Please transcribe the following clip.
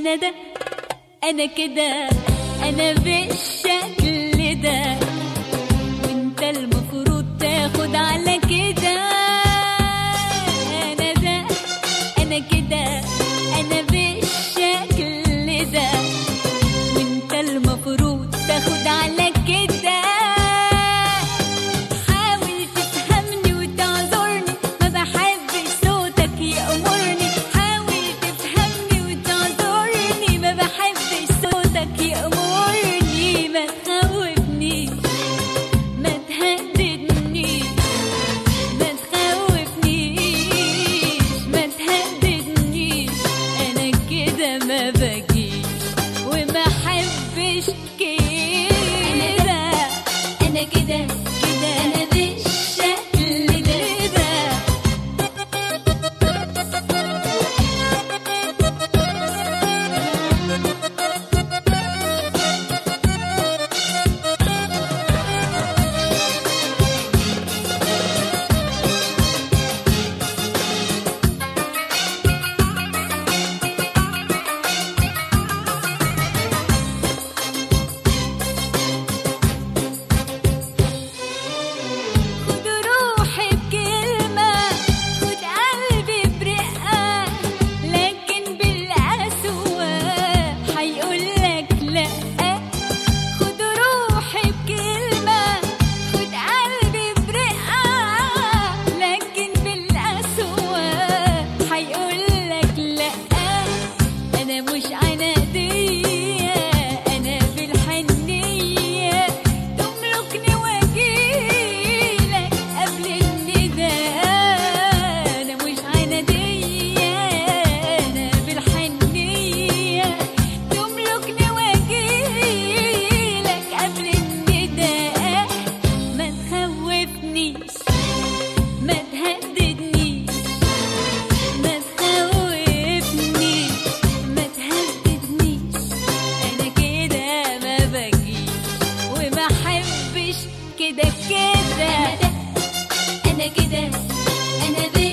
انا ده انا كده انا بالشكل ده، وانت المفروض تاخد على كده. انا ده انا كده انا بالشكل ده، وانت المفروض تاخد على كده. حاول تفهمني وتعذرني، ما بحبش صوتك يأمرني. حاول تفهمني وتعذرني، ما بحبش صوتك يأمرني. ما تخوفنيش ما تهددنيش، ما تخوفنيش ما تهددنيش. انا كده ما بجيش وما حبش كده. انا كده كده انا بالشكل ده. خد روحي بكلمة، خد قلبي برقة، لكن بالقسوة حيقولك لأ. خد روحي بكلمة، خد قلبي برقة، لكن بالقسوة حيقولك لأ. أنا مش عنادية، أنا بالحنية تملكني واجيلك قبل النداء. أنا مش عنادية، أنا بالحنية تملكني واجيلك قبل النداء. ما تخوفنيش ما تهددنيش، ما تخوفنيش ما تهددنيش. انا كده ما بجيش وما حبش كده كده. انا كده انا